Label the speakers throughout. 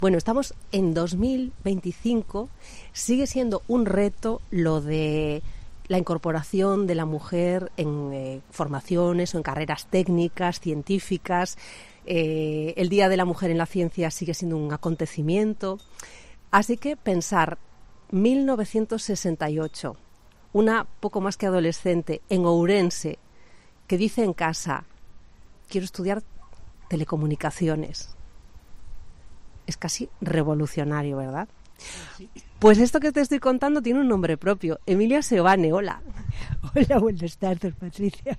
Speaker 1: Bueno, estamos en 2025, sigue siendo un reto lo de la incorporación de la mujer en formaciones o en carreras técnicas, científicas. El Día de la Mujer en la Ciencia sigue siendo un acontecimiento. Así que pensar 1968, una poco más que adolescente en Ourense, que dice en casa, quiero estudiar telecomunicaciones. Es casi revolucionario, ¿verdad? Sí. Pues esto que te estoy contando tiene un nombre propio. Emilia Seoane, hola.
Speaker 2: Hola, buenas tardes, Patricia.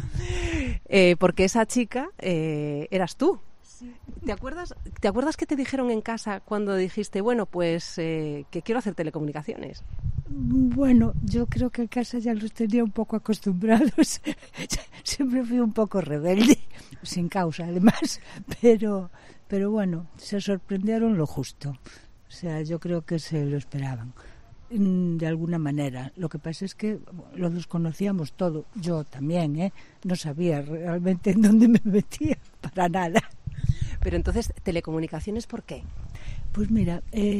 Speaker 1: Porque esa chica eras tú.
Speaker 2: Sí.
Speaker 1: ¿Te acuerdas que te dijeron en casa cuando dijiste, bueno, pues que quiero hacer telecomunicaciones?
Speaker 2: Bueno, yo creo que en casa ya los tenía un poco acostumbrados. Siempre fui un poco rebelde, sin causa además, pero bueno, se sorprendieron lo justo. O sea, yo creo que se lo esperaban de alguna manera. Lo que pasa es que lo desconocíamos todo. Yo también, no sabía realmente en dónde me metía, para nada.
Speaker 1: Pero entonces, ¿telecomunicaciones por qué?
Speaker 2: Pues mira,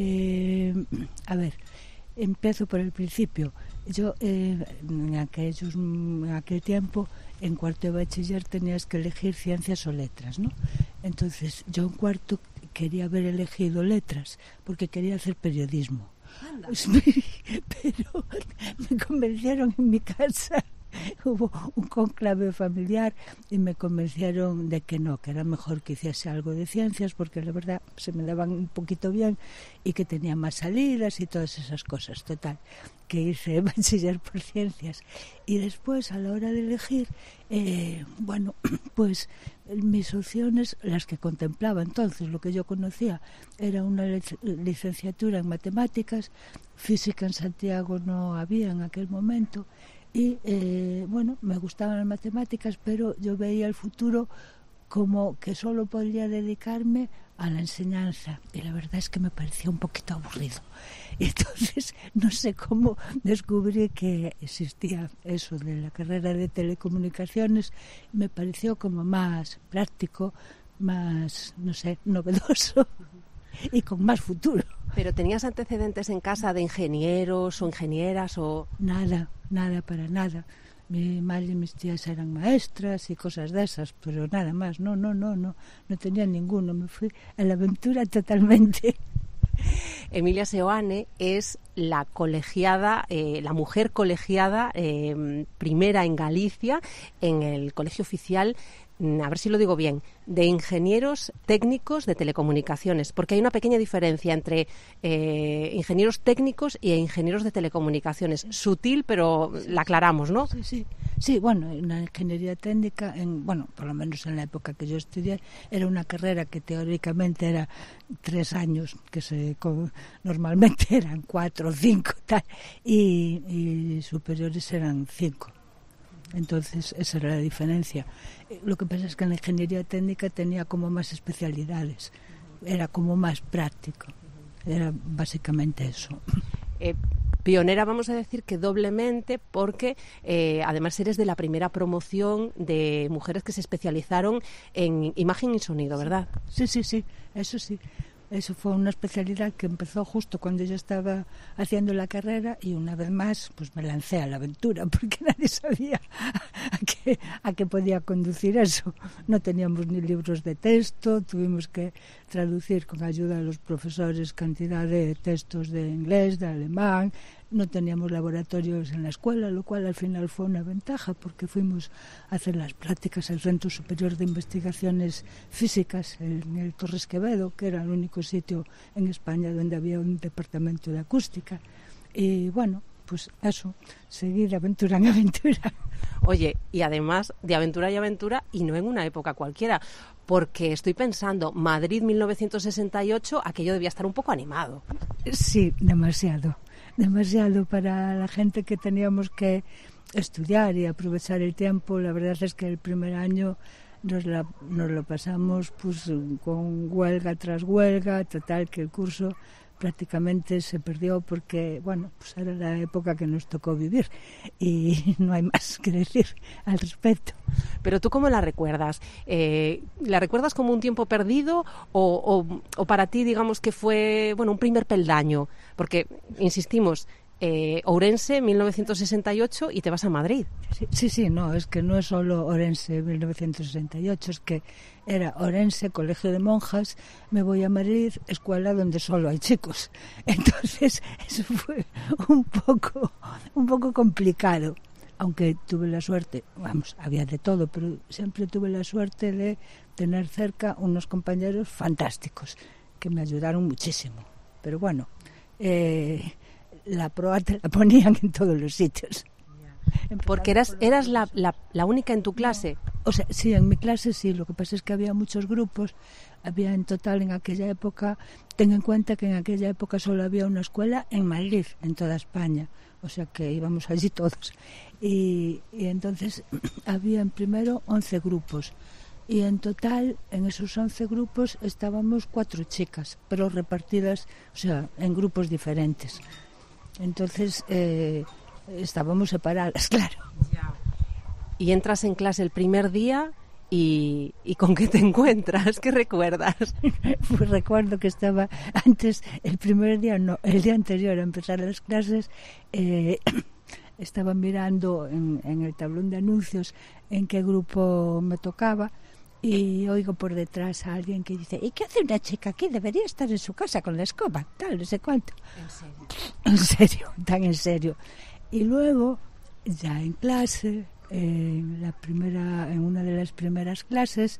Speaker 2: a ver, empiezo por el principio. Yo, en aquel tiempo, en cuarto de bachiller tenías que elegir ciencias o letras, ¿no? Entonces, yo en cuarto quería haber elegido letras, porque quería hacer periodismo.
Speaker 1: Anda.
Speaker 2: Pero me convencieron en mi casa. Hubo un conclave familiar y me convencieron de que no, que era mejor que hiciese algo de ciencias porque la verdad se me daban un poquito bien y que tenía más salidas y todas esas cosas. Total, que hice bachiller por ciencias y después a la hora de elegir, bueno, pues mis opciones, las que contemplaba entonces, lo que yo conocía, era una licenciatura en matemáticas, física en Santiago no había en aquel momento. Y, bueno, me gustaban las matemáticas, pero yo veía el futuro como que solo podría dedicarme a la enseñanza. Y la verdad es que me parecía un poquito aburrido. Y entonces, no sé cómo descubrí que existía eso de la carrera de telecomunicaciones. Me pareció como más práctico, más, no sé, novedoso y con más futuro.
Speaker 1: ¿Pero tenías antecedentes en casa de ingenieros o ingenieras o...?
Speaker 2: Nada, para nada. Mi madre y mis tías eran maestras y cosas de esas, pero nada más. No tenía ninguno. Me fui a la aventura totalmente.
Speaker 1: Emilia Seoane es la colegiada, la mujer colegiada primera en Galicia en el colegio oficial, a ver si lo digo bien, de ingenieros técnicos de telecomunicaciones, porque hay una pequeña diferencia entre ingenieros técnicos y ingenieros de telecomunicaciones. Sutil, pero la aclaramos, ¿no?
Speaker 2: Sí, bueno, en la ingeniería técnica, bueno, por lo menos en la época que yo estudié, era una carrera que teóricamente era 3 años, que normalmente eran 4 o 5, tal, y superiores eran 5. Entonces, esa era la diferencia. Lo que pasa es que en la ingeniería técnica tenía como más especialidades, era como más práctico, era básicamente eso.
Speaker 1: Pionera, vamos a decir que doblemente, porque además eres de la primera promoción de mujeres que se especializaron en imagen y sonido, ¿verdad?
Speaker 2: Sí, eso sí. Eso fue una especialidad que empezó justo cuando yo estaba haciendo la carrera y una vez más pues me lancé a la aventura porque nadie sabía a qué podía conducir eso. No teníamos ni libros de texto, tuvimos que traducir con ayuda de los profesores cantidad de textos de inglés, de alemán. No teníamos laboratorios en la escuela, lo cual al final fue una ventaja porque fuimos a hacer las prácticas al Centro Superior de Investigaciones Físicas en el Torres Quevedo, que era el único sitio en España donde había un departamento de acústica. Y bueno, pues eso, seguir de aventura en aventura.
Speaker 1: Oye, y además de aventura y aventura, y no en una época cualquiera, porque estoy pensando, Madrid 1968, aquello debía estar un poco animado.
Speaker 2: Sí, demasiado para la gente que teníamos que estudiar y aprovechar el tiempo. La verdad es que el primer año nos lo pasamos pues con huelga tras huelga, total que el curso prácticamente se perdió porque, bueno, pues era la época que nos tocó vivir y no hay más que decir al respecto.
Speaker 1: Pero ¿tú cómo la recuerdas? ¿La recuerdas como un tiempo perdido o para ti, digamos, que fue, bueno, un primer peldaño? Porque, insistimos, Ourense, 1968, y te vas a Madrid.
Speaker 2: Sí, no, es que no es solo Ourense, 1968, es que era Ourense, colegio de monjas, me voy a Madrid, escuela donde solo hay chicos. Entonces, eso fue un poco complicado. Aunque tuve la suerte, vamos, había de todo, pero siempre tuve la suerte de tener cerca unos compañeros fantásticos que me ayudaron muchísimo. Pero bueno, la proa te la ponían en todos los sitios.
Speaker 1: Porque eras la única en tu clase.
Speaker 2: O sea, sí, en mi clase sí, lo que pasa es que había muchos grupos, había en total en aquella época, ten en cuenta que en aquella época solo había una escuela en Madrid, en toda España, o sea que íbamos allí todos. Y entonces había en primero 11 grupos. Y en total, en esos 11 grupos, estábamos 4 chicas, pero repartidas, o sea, en grupos diferentes. Entonces, estábamos separadas, claro.
Speaker 1: Y entras en clase el primer día y ¿con qué te encuentras? ¿Qué recuerdas?
Speaker 2: Pues recuerdo que estaba antes, el primer día, no, el día anterior a empezar las clases, estaba mirando en el tablón de anuncios en qué grupo me tocaba y oigo por detrás a alguien que dice: ¿y qué hace una chica aquí? Debería estar en su casa con la escoba, tal, no sé cuánto.
Speaker 1: ¿En serio?
Speaker 2: En serio, tan en serio. Y luego, ya en clase, en una de las primeras clases,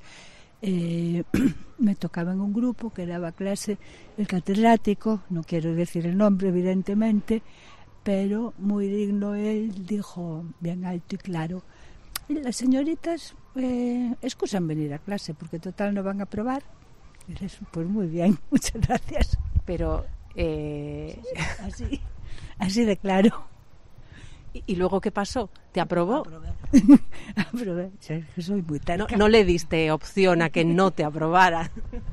Speaker 2: me tocaba en un grupo que daba clase el catedrático, no quiero decir el nombre evidentemente, pero muy digno él, dijo bien alto y claro: las señoritas excusan venir a clase porque total no van a probar. Y dices: pues muy bien, muchas gracias.
Speaker 1: Pero
Speaker 2: así de claro.
Speaker 1: ¿Y luego qué pasó? ¿Te aprobó?
Speaker 2: Aprobé. Soy muy terca.
Speaker 1: No le diste opción a que no te aprobara.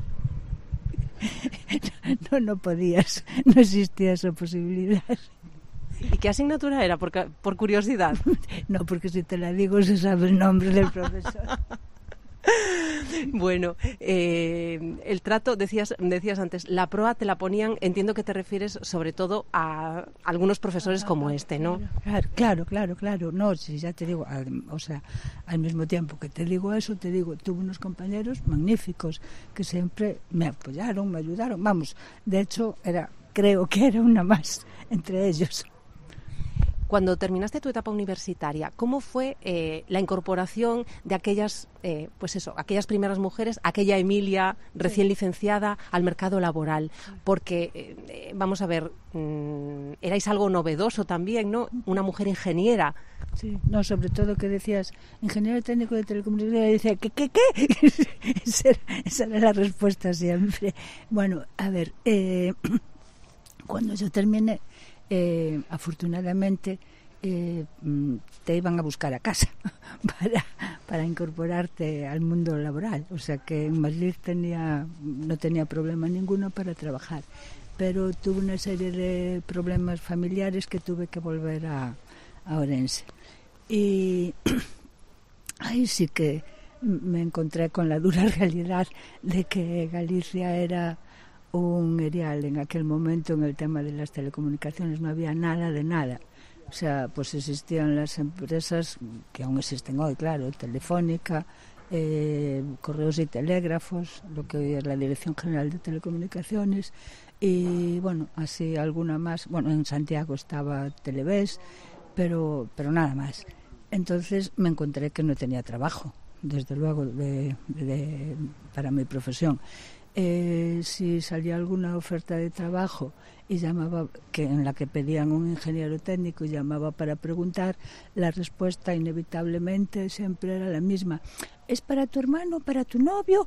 Speaker 2: No podías, no existía esa posibilidad.
Speaker 1: ¿Y qué asignatura era? Por curiosidad.
Speaker 2: No, porque si te la digo se sabe el nombre del profesor.
Speaker 1: Bueno, el trato, decías antes, la proa te la ponían, entiendo que te refieres sobre todo a algunos profesores como este, ¿no?
Speaker 2: Claro. No, si ya te digo, o sea, al mismo tiempo que te digo eso, te digo, tuve unos compañeros magníficos que siempre me apoyaron, me ayudaron. Vamos, de hecho, creo que era una más entre ellos.
Speaker 1: Cuando terminaste tu etapa universitaria, ¿cómo fue la incorporación de aquellas primeras mujeres, aquella Emilia recién licenciada, al mercado laboral? Porque, vamos a ver, erais algo novedoso también, ¿no? Una mujer ingeniera.
Speaker 2: Sí, no, sobre todo que decías, ingeniero técnico de telecomunicaciones, y decía, ¿qué? Esa era la respuesta siempre. Bueno, a ver, cuando yo terminé, afortunadamente te iban a buscar a casa para incorporarte al mundo laboral, o sea que en Madrid no tenía problema ninguno para trabajar, pero tuve una serie de problemas familiares que tuve que volver a Ourense y ahí sí que me encontré con la dura realidad de que Galicia era un erial en aquel momento en el tema de las telecomunicaciones, no había nada de nada. O sea, pues existían las empresas que aún existen hoy, claro, Telefónica, Correos y Telégrafos, lo que hoy es la Dirección General de Telecomunicaciones, y bueno, así alguna más. Bueno, en Santiago estaba Televés, pero nada más. Entonces me encontré que no tenía trabajo, desde luego, para mi profesión. Si salía alguna oferta de trabajo y llamaba, en la que pedían un ingeniero técnico y llamaba para preguntar, la respuesta inevitablemente siempre era la misma: ¿es para tu hermano, para tu novio?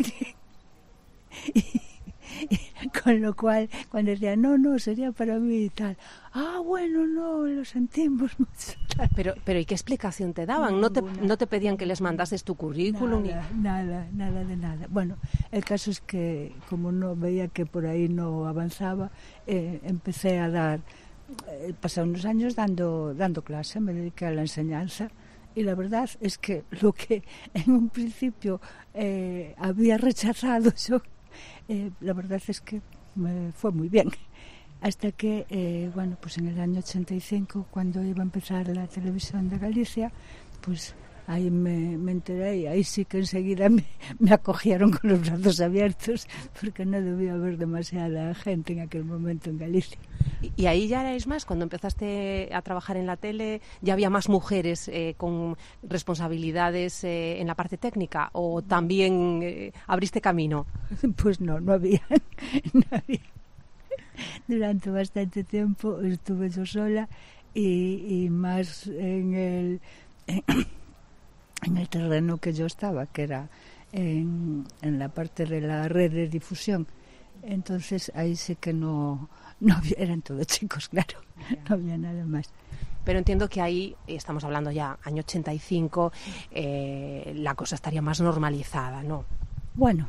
Speaker 2: Con lo cual, cuando decía no, sería para mí y tal, bueno, no, lo sentimos mucho. nota.
Speaker 1: Pero ¿y qué explicación te daban? ¿No te pedían que les mandases tu currículum?
Speaker 2: Nada de nada. Bueno, el caso es que como no veía que por ahí no avanzaba, empecé a dar, pasé unos años dando clase, me dediqué a la enseñanza. Y la verdad es que lo que en un principio había rechazado yo, la verdad es que me fue muy bien. Hasta que, bueno, pues en el año 85, cuando iba a empezar la televisión de Galicia, pues ahí me enteré y ahí sí que enseguida me acogieron con los brazos abiertos, porque no debía haber demasiada gente en aquel momento en Galicia.
Speaker 1: ¿Y ahí ya erais más? Cuando empezaste a trabajar en la tele, ¿ya había más mujeres con responsabilidades en la parte técnica? ¿O también abriste camino?
Speaker 2: Pues no había. No había. Durante bastante tiempo estuve yo sola y más en el terreno que yo estaba, que era en la parte de la red de difusión. Entonces ahí sí que no había, eran todos chicos, claro, no había nada más.
Speaker 1: Pero entiendo que ahí, estamos hablando ya, año 85, la cosa estaría más normalizada, ¿no? Bueno.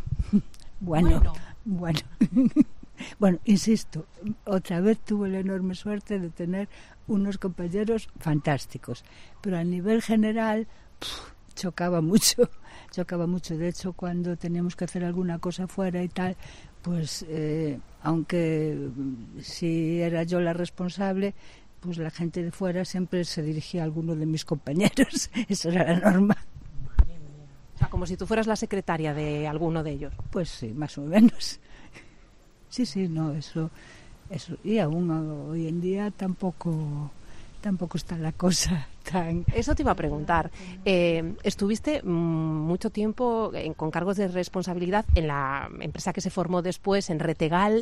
Speaker 2: Bueno, insisto, otra vez tuve la enorme suerte de tener unos compañeros fantásticos, pero a nivel general chocaba mucho. De hecho, cuando teníamos que hacer alguna cosa fuera y tal, pues aunque si era yo la responsable, pues la gente de fuera siempre se dirigía a alguno de mis compañeros. Eso era la norma.
Speaker 1: O sea, como si tú fueras la secretaria de alguno de ellos.
Speaker 2: Pues sí, más o menos. Sí, no, eso y aún hoy en día tampoco está la cosa tan...
Speaker 1: Eso te iba a preguntar. Estuviste mucho tiempo con cargos de responsabilidad en la empresa que se formó después, en Retegal.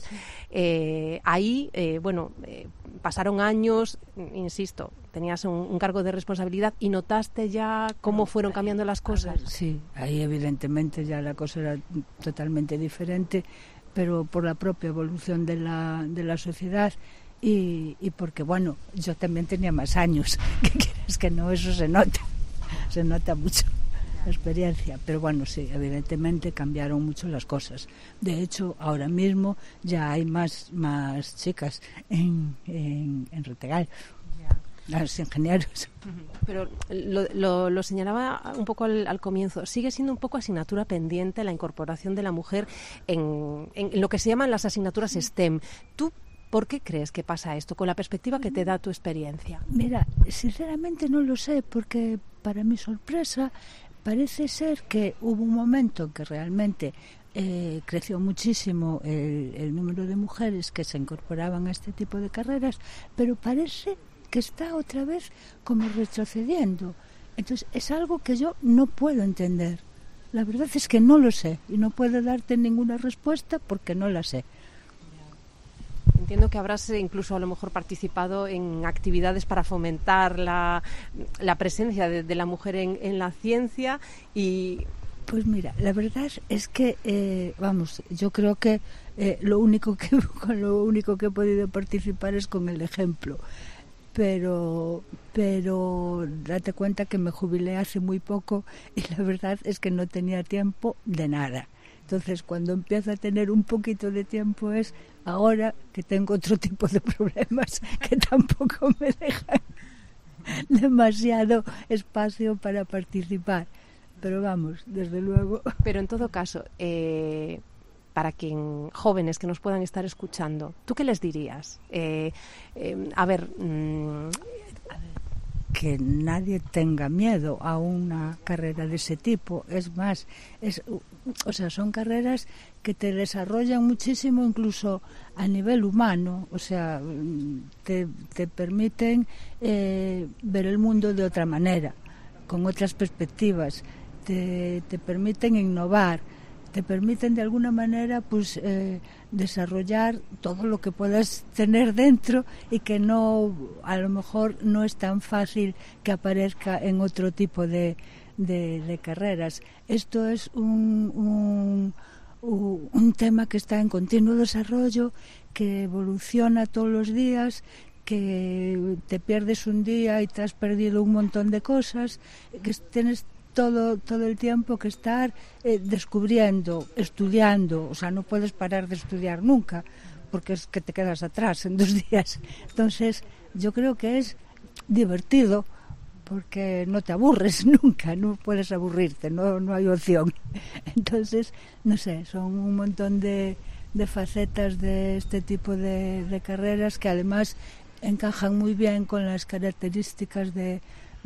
Speaker 1: Ahí, pasaron años, insisto, tenías un cargo de responsabilidad y notaste ya cómo fueron cambiando las cosas.
Speaker 2: Sí, ahí evidentemente ya la cosa era totalmente diferente, pero por la propia evolución de la sociedad y porque, bueno, yo también tenía más años, que quieres que no, eso se nota mucho la experiencia, pero bueno, sí, evidentemente cambiaron mucho las cosas. De hecho, ahora mismo ya hay más chicas en Retegal. Los ingenieros.
Speaker 1: Pero lo señalaba un poco al comienzo. Sigue siendo un poco asignatura pendiente la incorporación de la mujer en lo que se llaman las asignaturas STEM. ¿Tú por qué crees que pasa esto, con la perspectiva que te da tu experiencia?
Speaker 2: Mira, sinceramente no lo sé, porque para mi sorpresa parece ser que hubo un momento en que realmente creció muchísimo el número de mujeres que se incorporaban a este tipo de carreras, pero parece que está otra vez como retrocediendo. Entonces es algo que yo no puedo entender. La verdad es que no lo sé y no puedo darte ninguna respuesta porque no la sé.
Speaker 1: Entiendo que habrás incluso a lo mejor participado en actividades para fomentar la presencia de la mujer en la ciencia y...
Speaker 2: Pues mira, la verdad es que, yo creo que lo único que he podido participar es con el ejemplo. Pero date cuenta que me jubilé hace muy poco y la verdad es que no tenía tiempo de nada. Entonces, cuando empiezo a tener un poquito de tiempo es ahora que tengo otro tipo de problemas que tampoco me dejan demasiado espacio para participar. Pero vamos, desde luego.
Speaker 1: Pero en todo caso, para jóvenes que nos puedan estar escuchando, ¿tú qué les dirías?
Speaker 2: Que nadie tenga miedo a una carrera de ese tipo. Es más, son carreras que te desarrollan muchísimo incluso a nivel humano. O sea, te permiten ver el mundo de otra manera, con otras perspectivas. Te permiten innovar, te permiten de alguna manera pues desarrollar todo lo que puedas tener dentro y que no, a lo mejor no es tan fácil que aparezca en otro tipo de carreras. Esto es un tema que está en continuo desarrollo, que evoluciona todos los días, que te pierdes un día y te has perdido un montón de cosas, que tienes todo el tiempo que estar descubriendo, estudiando, o sea, no puedes parar de estudiar nunca, porque es que te quedas atrás en 2 días. Entonces, yo creo que es divertido, porque no te aburres nunca, no puedes aburrirte, no hay opción. Entonces, no sé, son un montón de facetas de este tipo de carreras que además encajan muy bien con las características de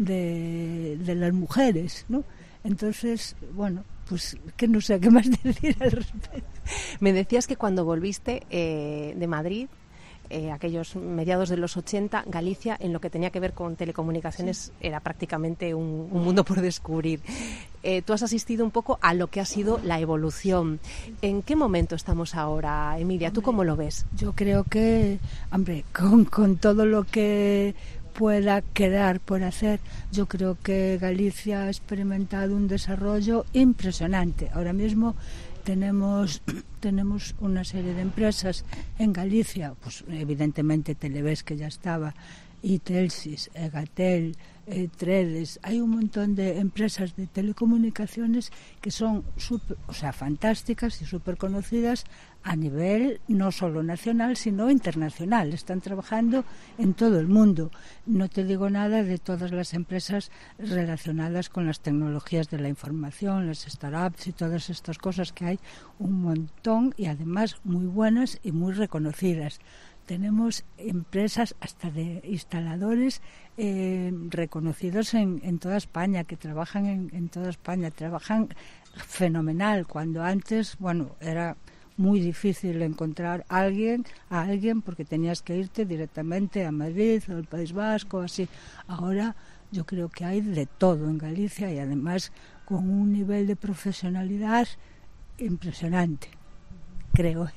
Speaker 2: las mujeres, ¿no? Entonces, bueno, pues que no sé qué más decir al respecto.
Speaker 1: Me decías que cuando volviste de Madrid, aquellos mediados de los 80, Galicia, en lo que tenía que ver con telecomunicaciones, era prácticamente un mundo por descubrir. Tú has asistido un poco a lo que ha sido la evolución. ¿En qué momento estamos ahora, Emilia? ¿Tú cómo lo ves?
Speaker 2: Yo creo que, hombre, con todo lo que pueda quedar por hacer, yo creo que Galicia ha experimentado un desarrollo impresionante. Ahora mismo tenemos una serie de empresas en Galicia, pues evidentemente Televés, que ya estaba, y Telsis, Egatel, Tredes. Hay un montón de empresas de telecomunicaciones que son fantásticas y súper conocidas a nivel no solo nacional, sino internacional. Están trabajando en todo el mundo. No te digo nada de todas las empresas relacionadas con las tecnologías de la información, las startups y todas estas cosas, que hay un montón, y además muy buenas y muy reconocidas. Tenemos empresas hasta de instaladores reconocidos en toda España, que trabajan en toda España, trabajan fenomenal, cuando antes, bueno, era muy difícil encontrar a alguien porque tenías que irte directamente a Madrid o al País Vasco, así. Ahora yo creo que hay de todo en Galicia, y además con un nivel de profesionalidad impresionante, creo.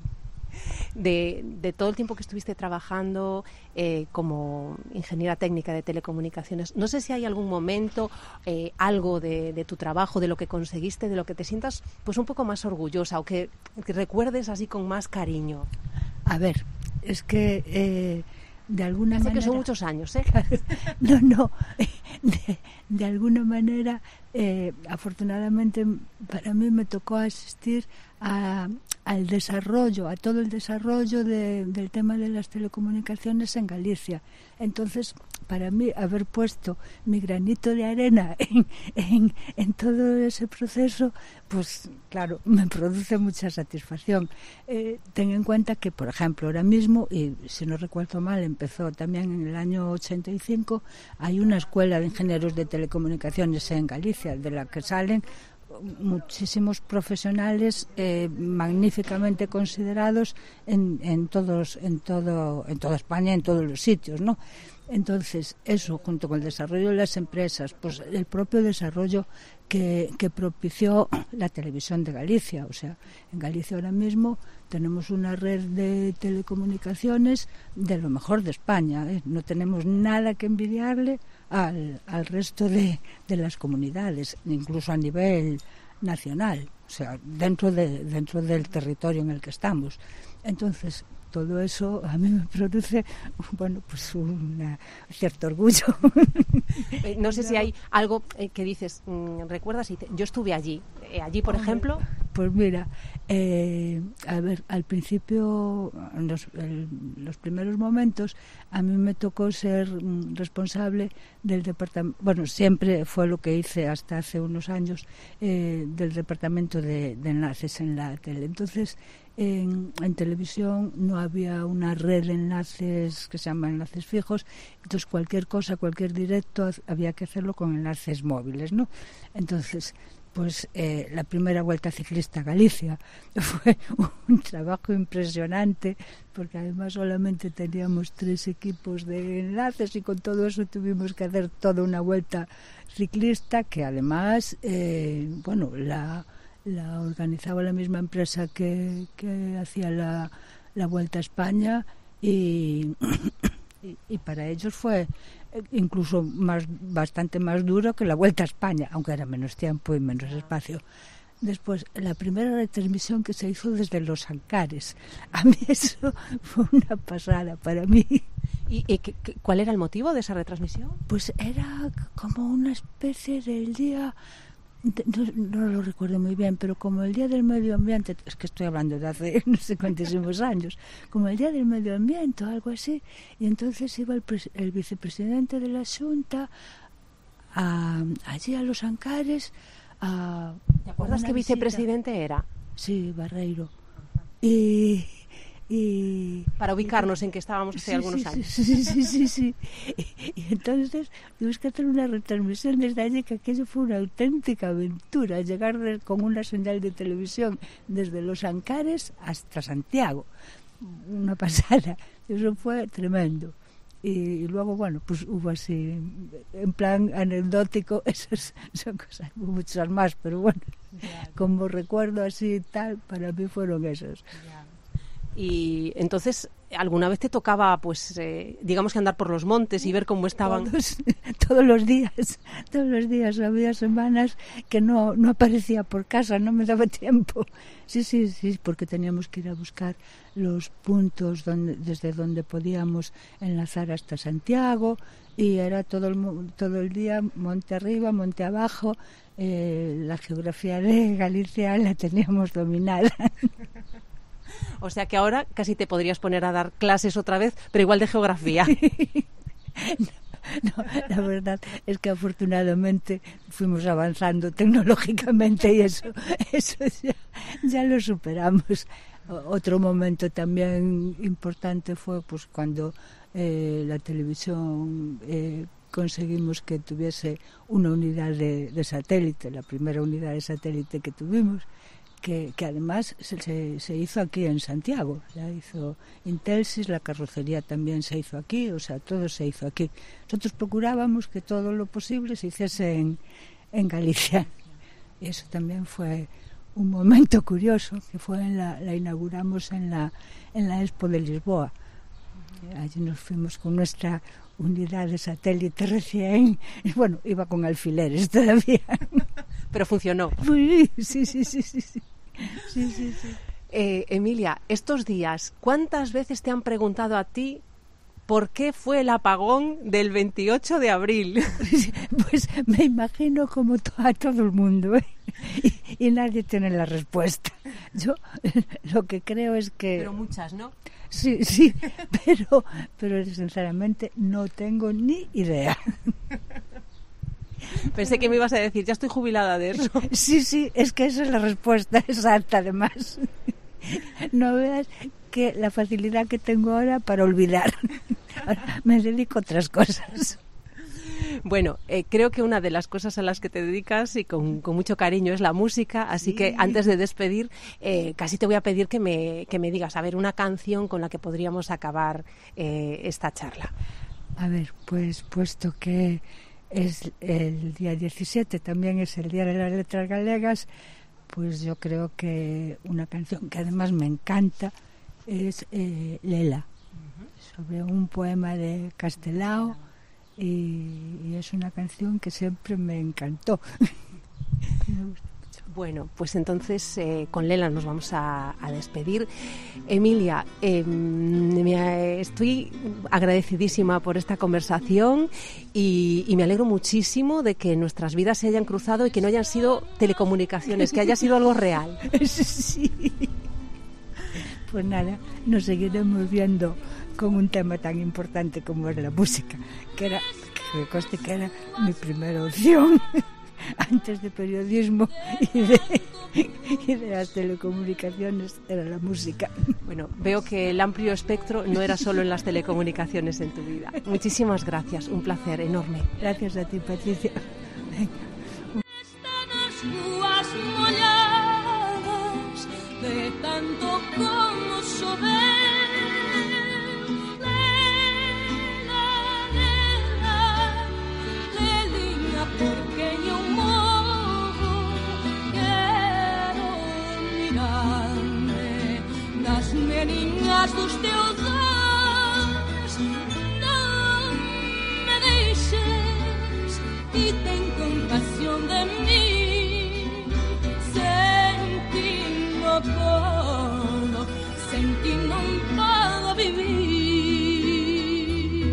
Speaker 1: De todo el tiempo que estuviste trabajando como ingeniera técnica de telecomunicaciones, no sé si hay algún momento, algo de tu trabajo, de lo que conseguiste, de lo que te sientas pues un poco más orgullosa, o que recuerdes así con más cariño.
Speaker 2: A ver, es que de alguna manera...
Speaker 1: que son muchos años, ¿eh?
Speaker 2: No, de alguna manera, afortunadamente para mí me tocó asistir al desarrollo, a todo el desarrollo del tema de las telecomunicaciones en Galicia. Entonces, para mí, haber puesto mi granito de arena en todo ese proceso, pues claro, me produce mucha satisfacción. Ten en cuenta que, por ejemplo, ahora mismo, y si no recuerdo mal, empezó también en el año 85, hay una escuela de ingenieros de telecomunicaciones en Galicia, de la que salen muchísimos profesionales magníficamente considerados en toda España, en todos los sitios, ¿no? Entonces, eso, junto con el desarrollo de las empresas, pues el propio desarrollo que propició la televisión de Galicia. O sea, en Galicia ahora mismo tenemos una red de telecomunicaciones de lo mejor de España, ¿eh? No tenemos nada que envidiarle al resto de las comunidades, incluso a nivel nacional, o sea, dentro del territorio en el que estamos. Entonces, todo eso a mí me produce, bueno, pues un cierto orgullo.
Speaker 1: No sé si hay algo que dices, recuerdas, yo estuve allí, por ejemplo.
Speaker 2: Pues mira, a ver, al principio, en los primeros momentos, a mí me tocó ser responsable del departamento, bueno, siempre fue lo que hice hasta hace unos años, del departamento de enlaces en la tele. Entonces, en televisión no había una red de enlaces que se llama enlaces fijos, entonces cualquier cosa, cualquier directo había que hacerlo con enlaces móviles, ¿no? Entonces, pues la primera Vuelta Ciclista a Galicia fue un trabajo impresionante, porque además solamente teníamos 3 equipos de enlaces, y con todo eso tuvimos que hacer toda una vuelta ciclista que además, bueno, la organizaba la misma empresa que hacía la Vuelta a España, y para ellos fue incluso bastante más duro que la Vuelta a España, aunque era menos tiempo y menos espacio. Después, la primera retransmisión que se hizo desde Los Ancares, a mí eso fue una pasada para mí.
Speaker 1: ¿Y cuál era el motivo de esa retransmisión?
Speaker 2: Pues era como una especie del día, no lo recuerdo muy bien, pero como el Día del Medio Ambiente, es que estoy hablando de hace no sé cuántísimos años, como el Día del Medio Ambiente o algo así, y entonces iba el vicepresidente de la Xunta allí a Los Ancares.
Speaker 1: ¿Te acuerdas qué vicepresidente era?
Speaker 2: Sí, Barreiro.
Speaker 1: Para ubicarnos en que estábamos hace algunos años.
Speaker 2: Sí. Y entonces tuvimos que hacer una retransmisión desde allí, que aquello fue una auténtica aventura, llegar con una señal de televisión desde Los Ancares hasta Santiago. Una pasada. Eso fue tremendo. Y luego, bueno, pues hubo así, en plan anecdótico, esas son cosas, hubo muchas más, pero bueno, como recuerdo así y tal, para mí fueron esas.
Speaker 1: Y entonces, ¿alguna vez te tocaba, pues, digamos que andar por los montes y ver cómo estaban?
Speaker 2: Todos los días. Había semanas que no aparecía por casa, no me daba tiempo. Sí, porque teníamos que ir a buscar los puntos desde donde podíamos enlazar hasta Santiago, y era todo el día monte arriba, monte abajo. La geografía de Galicia la teníamos dominada.
Speaker 1: O sea que ahora casi te podrías poner a dar clases otra vez, pero igual de geografía.
Speaker 2: No, la verdad es que afortunadamente fuimos avanzando tecnológicamente y eso ya lo superamos. Otro momento también importante fue pues cuando la televisión conseguimos que tuviese una unidad de satélite, la primera unidad de satélite que tuvimos, que además se hizo aquí en Santiago. La hizo Intelsis, la carrocería también se hizo aquí, o sea, todo se hizo aquí. Nosotros procurábamos que todo lo posible se hiciese en Galicia. Y eso también fue un momento curioso, que fue la inauguramos en la Expo de Lisboa. Allí nos fuimos con nuestra unidad de satélite recién, y bueno, iba con alfileres todavía.
Speaker 1: Pero funcionó.
Speaker 2: Sí.
Speaker 1: Emilia, estos días, ¿cuántas veces te han preguntado a ti por qué fue el apagón del 28 de abril?
Speaker 2: Pues me imagino como a todo el mundo, ¿eh? Y nadie tiene la respuesta. Yo lo que creo es que...
Speaker 1: Pero muchas, ¿no?
Speaker 2: Sí, pero sinceramente no tengo ni idea.
Speaker 1: Pensé que me ibas a decir, ya estoy jubilada de eso.
Speaker 2: Sí, es que esa es la respuesta exacta, además. No veas que la facilidad que tengo ahora para olvidar. Ahora me dedico a otras cosas.
Speaker 1: Bueno, creo que una de las cosas a las que te dedicas y con mucho cariño es la música, así que antes de despedir, casi te voy a pedir que me digas, a ver, una canción con la que podríamos acabar esta charla.
Speaker 2: A ver, pues puesto que es el día 17, también es el Día de las Letras Galegas, pues yo creo que una canción que además me encanta es Lela, sobre un poema de Castelao, y es una canción que siempre me encantó. Me gusta.
Speaker 1: Bueno, pues entonces con Lela nos vamos a despedir. Emilia, estoy agradecidísima por esta conversación y me alegro muchísimo de que nuestras vidas se hayan cruzado y que no hayan sido telecomunicaciones, que haya sido algo real.
Speaker 2: Sí. Pues nada, nos seguiremos viendo con un tema tan importante como es la música, que me conste que era mi primera opción antes de periodismo y de las telecomunicaciones, era la música.
Speaker 1: Bueno, veo que el amplio espectro no era solo en las telecomunicaciones en tu vida. Muchísimas gracias, un placer enorme.
Speaker 2: Gracias a ti, Patricia. Venga.
Speaker 3: De tanto como llover, Lelina, pequeño morro, quero mirarme nas meninas dos teus olhos, não me deixes e ten compasión de mí, sentindo todo, sentindo un todo vivir.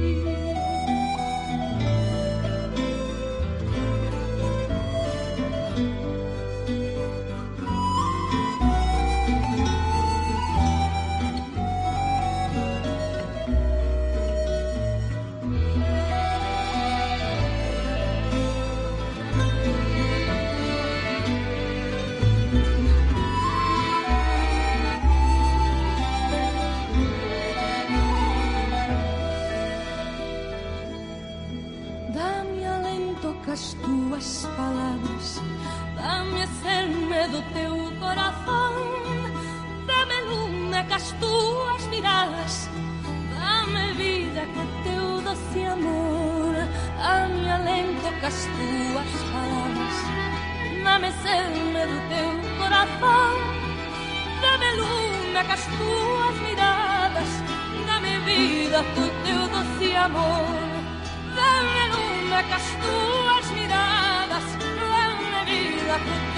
Speaker 3: cas túas palabras, dame seme do teu corazón, dame lume cas túas miradas, dame vida co teu doce amor, dame lume cas túas miradas, dame vida co